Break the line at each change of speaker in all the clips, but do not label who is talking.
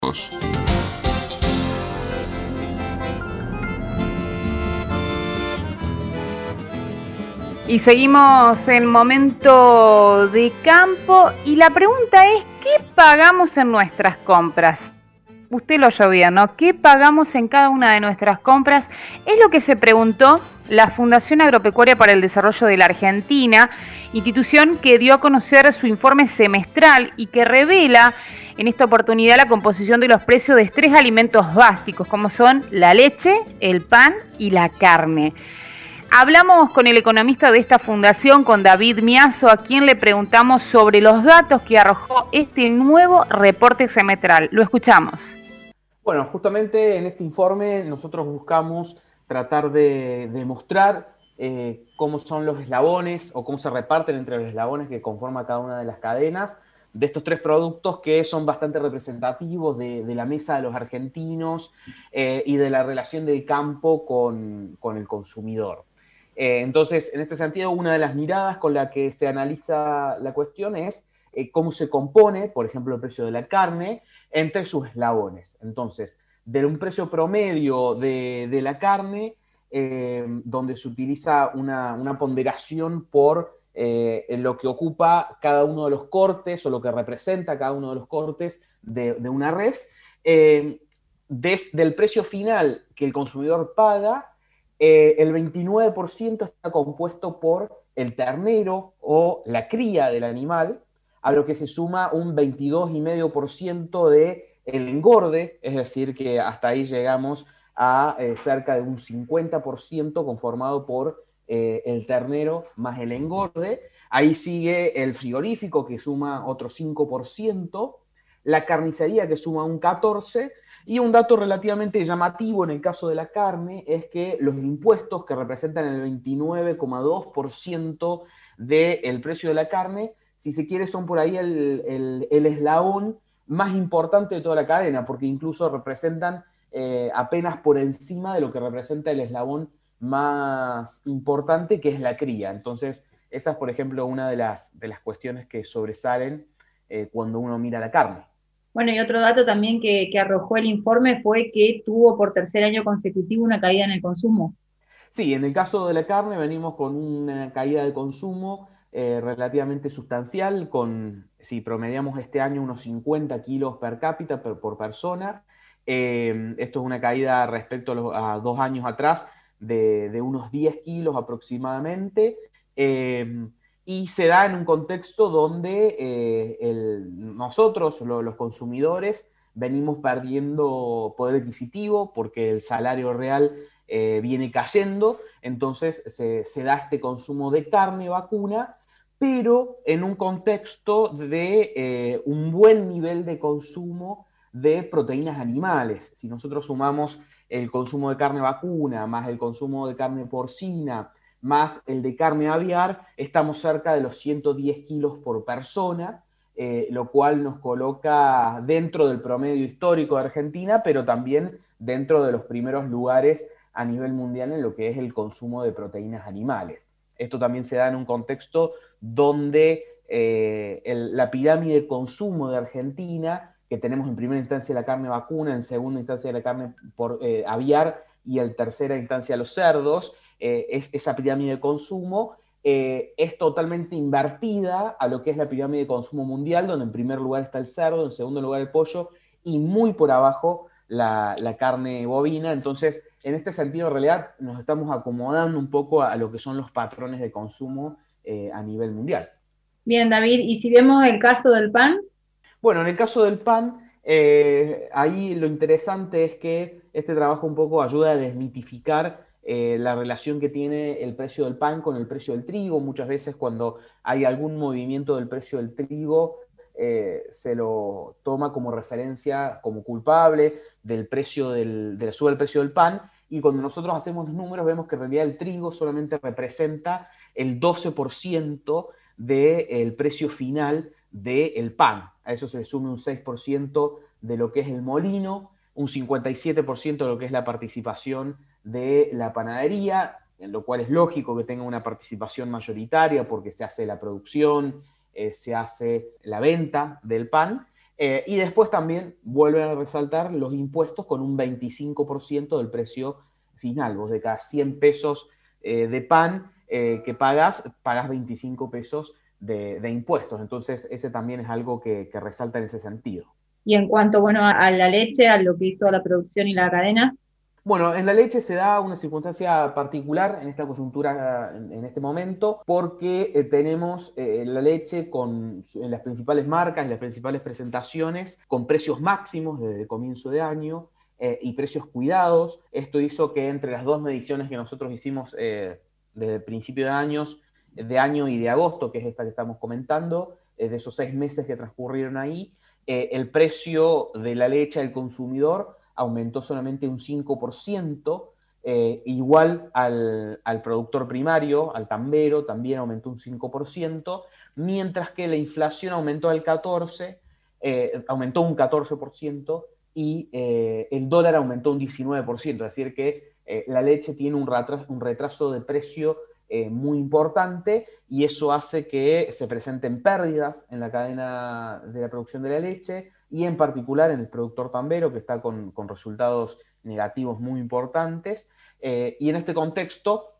Y seguimos en Momento de Campo y la pregunta es, ¿qué pagamos en nuestras compras? Usted lo oyó bien, ¿no? ¿Qué pagamos en cada una de nuestras compras? Es lo que se preguntó la Fundación Agropecuaria para el Desarrollo de la Argentina, institución que dio a conocer su informe semestral y que revela en esta oportunidad la composición de los precios de 3 alimentos básicos, como son la leche, el pan y la carne. Hablamos con el economista de esta fundación, con David Miazo, a quien le preguntamos sobre los datos que arrojó este nuevo reporte semestral. Lo escuchamos.
Bueno, justamente en este informe nosotros buscamos tratar de demostrar cómo son los eslabones o cómo se reparten entre los eslabones que conforman cada una de las cadenas de estos 3 productos que son bastante representativos de la mesa de los argentinos y de la relación del campo con el consumidor. Entonces, en este sentido, una de las miradas con la que se analiza la cuestión es cómo se compone, por ejemplo, el precio de la carne entre sus eslabones. Entonces, de un precio promedio de la carne, donde se utiliza una ponderación por lo que ocupa cada uno de los cortes o lo que representa cada uno de los cortes de una res, desde el precio final que el consumidor paga, el 29% está compuesto por el ternero o la cría del animal, a lo que se suma un 22,5% de el engorde, es decir, que hasta ahí llegamos a cerca de un 50% conformado por el ternero más el engorde. Ahí sigue el frigorífico, que suma otro 5%, la carnicería, que suma un 14%, y un dato relativamente llamativo en el caso de la carne es que los impuestos, que representan el 29,2% del precio de la carne, si se quiere, son por ahí el eslabón más importante de toda la cadena, porque incluso representan apenas por encima de lo que representa el eslabón más importante, que es la cría. Entonces, esa es, por ejemplo, una de las cuestiones que sobresalen cuando uno mira la carne.
Bueno, y otro dato también que arrojó el informe fue que tuvo por tercer año consecutivo una caída en el consumo.
Sí, en el caso de la carne venimos con una caída de consumo relativamente sustancial, si promediamos este año unos 50 kilos per cápita por persona. Esto es una caída respecto a 2 años atrás de unos 10 kilos aproximadamente. Y se da en un contexto donde nosotros, los consumidores, venimos perdiendo poder adquisitivo porque el salario real viene cayendo, entonces se da este consumo de carne vacuna, pero en un contexto de un buen nivel de consumo de proteínas animales. Si nosotros sumamos el consumo de carne vacuna, más el consumo de carne porcina, más el de carne aviar, estamos cerca de los 110 kilos por persona, lo cual nos coloca dentro del promedio histórico de Argentina, pero también dentro de los primeros lugares a nivel mundial en lo que es el consumo de proteínas animales. Esto también se da en un contexto donde la pirámide de consumo de Argentina, que tenemos en primera instancia la carne vacuna, en segunda instancia la carne aviar y en tercera instancia los cerdos, esa pirámide de consumo es totalmente invertida a lo que es la pirámide de consumo mundial, donde en primer lugar está el cerdo, en segundo lugar el pollo y muy por abajo la carne bovina. Entonces, en este sentido, en realidad, nos estamos acomodando un poco a lo que son los patrones de consumo a nivel mundial.
Bien, David, y si vemos el caso del pan.
Bueno, en el caso del pan, ahí lo interesante es que este trabajo un poco ayuda a desmitificar la relación que tiene el precio del pan con el precio del trigo. Muchas veces cuando hay algún movimiento del precio del trigo, se lo toma como referencia, como culpable del precio de la suba del precio del pan, y cuando nosotros hacemos los números vemos que en realidad el trigo solamente representa el 12% del precio final del pan. A eso se le sume un 6% de lo que es el molino, un 57% de lo que es la participación de la panadería, en lo cual es lógico que tenga una participación mayoritaria porque se hace la producción, se hace la venta del pan, Y después también vuelven a resaltar los impuestos con un 25% del precio final. Vos de cada 100 pesos de pan que pagas 25 pesos de impuestos. Entonces, ese también es algo que resalta en ese sentido.
Y en cuanto, bueno, a la leche, a lo que hizo la producción y la cadena.
Bueno, en la leche se da una circunstancia particular en esta coyuntura, en este momento, porque tenemos la leche en las principales marcas, en las principales presentaciones, con precios máximos desde el comienzo de año y precios cuidados. Esto hizo que entre las dos mediciones que nosotros hicimos desde el principio de año y de agosto, que es esta que estamos comentando, de esos 6 meses que transcurrieron ahí, el precio de la leche al consumidor aumentó solamente un 5%, igual al productor primario, al tambero, también aumentó un 5%, mientras que la inflación aumentó aumentó un 14%, y el dólar aumentó un 19%, es decir que la leche tiene un retraso de precio muy importante, y eso hace que se presenten pérdidas en la cadena de la producción de la leche, y en particular en el productor tambero, que está con resultados negativos muy importantes. Y en este contexto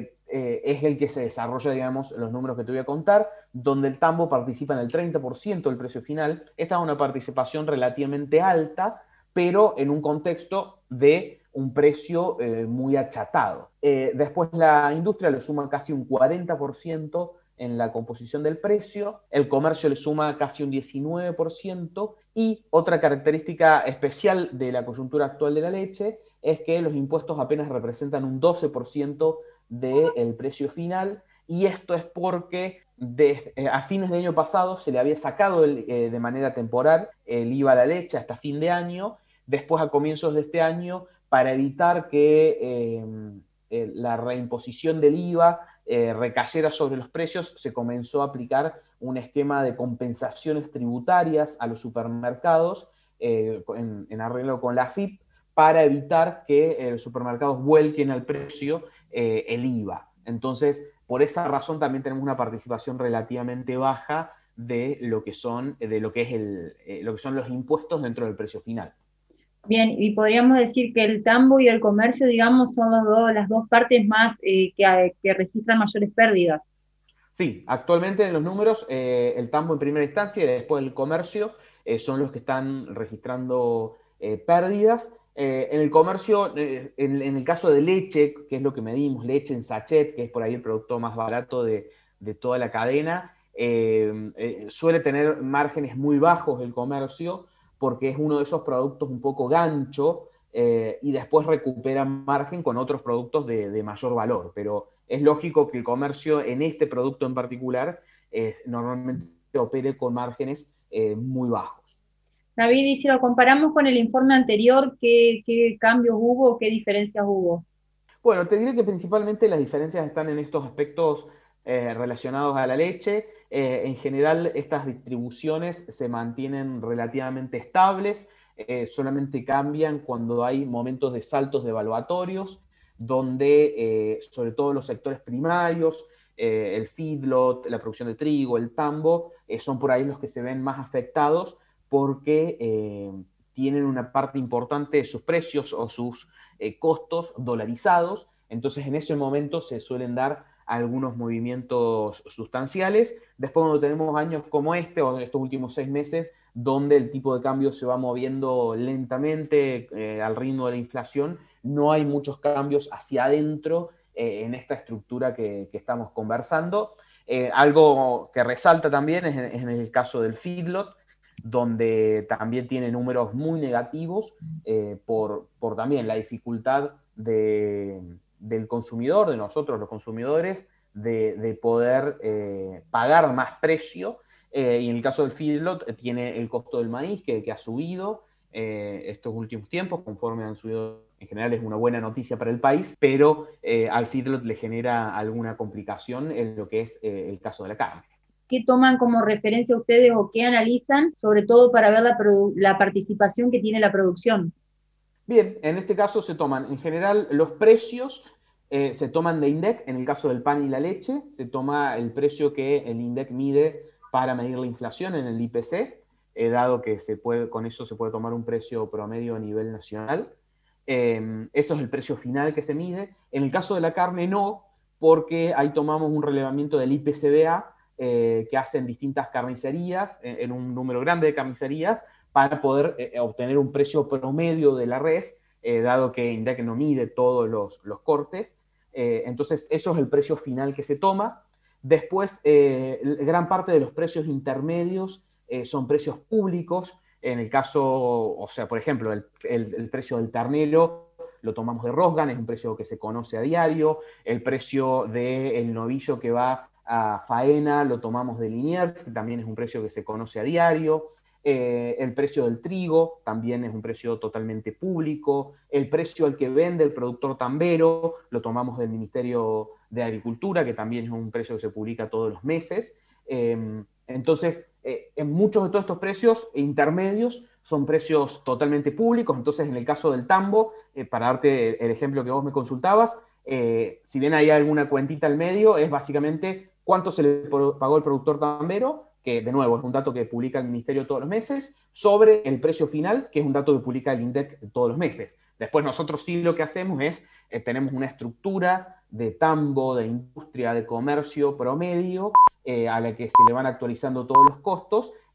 es el que se desarrolla, digamos, los números que te voy a contar, donde el tambo participa en el 30% del precio final. Esta es una participación relativamente alta, pero en un contexto de un precio muy achatado. Después la industria le suma casi un 40% en la composición del precio, el comercio le suma casi un 19%, y otra característica especial de la coyuntura actual de la leche es que los impuestos apenas representan un 12% del precio final, y esto es porque a fines de año pasado se le había sacado de manera temporal el IVA a la leche hasta fin de año. Después, a comienzos de este año, para evitar que la reimposición del IVA recayera sobre los precios, se comenzó a aplicar un esquema de compensaciones tributarias a los supermercados en arreglo con la AFIP, para evitar que los supermercados vuelquen al precio el IVA. Entonces, por esa razón también tenemos una participación relativamente baja de lo que son, lo que son los impuestos dentro del precio final.
Bien, y podríamos decir que el tambo y el comercio, digamos, son las dos partes más que registran mayores pérdidas.
Sí, actualmente en los números, el tambo en primera instancia y después el comercio son los que están registrando pérdidas. En el comercio, en el caso de leche, que es lo que medimos, leche en sachet, que es por ahí el producto más barato de toda la cadena, suele tener márgenes muy bajos el comercio, porque es uno de esos productos un poco gancho, y después recupera margen con otros productos de mayor valor. Pero es lógico que el comercio en este producto en particular normalmente opere con márgenes muy bajos.
David, y si lo comparamos con el informe anterior, ¿qué cambios hubo, qué diferencias hubo?
Bueno, te diré que principalmente las diferencias están en estos aspectos relacionados a la leche. En general, estas distribuciones se mantienen relativamente estables, solamente cambian cuando hay momentos de saltos devaluatorios, donde sobre todo los sectores primarios, el feedlot, la producción de trigo, el tambo, son por ahí los que se ven más afectados, porque tienen una parte importante de sus precios o sus costos dolarizados. Entonces, en ese momento se suelen dar algunos movimientos sustanciales. Después, cuando tenemos años como este o estos últimos 6 meses, donde el tipo de cambio se va moviendo lentamente al ritmo de la inflación, no hay muchos cambios hacia adentro en esta estructura que estamos conversando. Algo que resalta también es en el caso del feedlot, donde también tiene números muy negativos por también la dificultad del consumidor, de nosotros los consumidores, de poder pagar más precio. Y en el caso del feedlot tiene el costo del maíz que ha subido estos últimos tiempos, conforme han subido. En general es una buena noticia para el país, pero al feedlot le genera alguna complicación en lo que es el caso de la carne.
¿Qué toman como referencia ustedes o qué analizan, sobre todo para ver la participación que tiene la producción?
Bien, en este caso se toman en general los precios, se toman de INDEC. En el caso del pan y la leche, se toma el precio que el INDEC mide para medir la inflación en el IPC. dado que con eso se puede tomar un precio promedio a nivel nacional. Eso es el precio final que se mide. En el caso de la carne no, porque ahí tomamos un relevamiento del IPCBA que hacen distintas carnicerías, en un número grande de carnicerías, para poder obtener un precio promedio de la res, dado que INDEC no mide todos los cortes. Entonces, eso es el precio final que se toma. Después, gran parte de los precios intermedios son precios públicos. En el caso, o sea, por ejemplo, el precio del ternero lo tomamos de Rosgan, es un precio que se conoce a diario. El precio del novillo que va a faena lo tomamos de Liniers, que también es un precio que se conoce a diario. El precio del trigo también es un precio totalmente público. El precio al que vende el productor tambero lo tomamos del Ministerio de Agricultura, que también es un precio que se publica todos los meses. Entonces, en muchos de todos estos precios intermedios son precios totalmente públicos. Entonces, en el caso del tambo, para darte el ejemplo que vos me consultabas, si bien hay alguna cuentita al medio, es básicamente cuánto se le pagó el productor tambero, que de nuevo es un dato que publica el Ministerio todos los meses, sobre el precio final, que es un dato que publica el INDEC todos los meses. Después nosotros sí lo que hacemos es, tenemos una estructura de tambo, de industria, de comercio promedio, a la que se le van actualizando todos los costos,